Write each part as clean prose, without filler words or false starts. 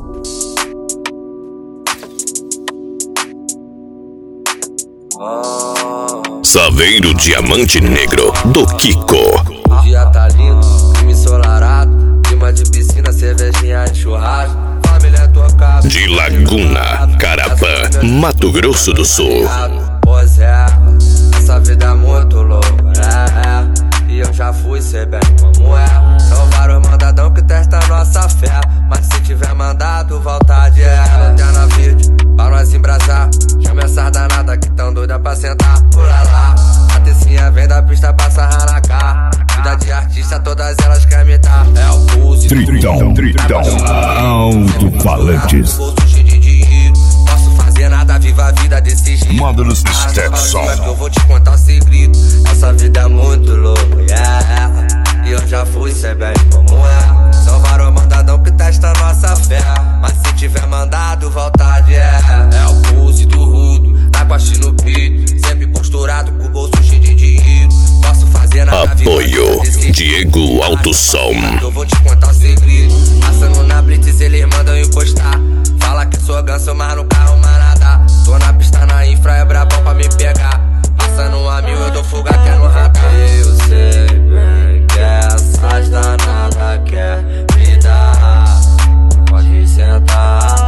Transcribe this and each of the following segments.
Saveiro Diamante Negro do Kiko. O dia tá lindo, clima ensolarado, clima de piscina, cervejinha de churrasco, família tocada. De Laguna, Carapã, Mato Grosso do Sul. Pois é, essa vida é muito louca, e eu já fui, sei bem como é. São vários mandadão que testam nossa fé, mas se tiver mandado, vontade é. Lanterna verde, pra nós embrasar, chama essas danadas que tão doida pra sentar. Por lá, a tecinha vem da pista pra sarrar na cara. Vida de artista, todas elas querem me dar. É o pulse, Tritão, alto-falantes. bolso cheio de dinheiro, posso fazer nada, viva a vida desse jeito. Módulos Stetson. Mas que eu vou te contar o segredo, essa vida é muito louca, e eu já fui, sei bem como é. São vários mandadão que testam nossa fé, mas se tiver mandado, vontade é. É o pulse do rudo, tá com a X no peito, sempre posturado com o bolso cheio de dinheiro. Posso fazer nada, Apoio Diego Alto Som. eu vou te contar o segredo, passando na blitz eles mandam encostar. Fala que sou ganso, mas no carro nada. Tô na pista na infra, é brabão pra me pegar. Passando a 1000 eu dou fuga que é no radar. Eu sei bem que essas danadas quer me dar. Pode sentar,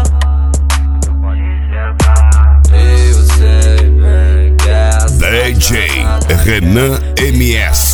eu sei bem que essas DJ Renan MS.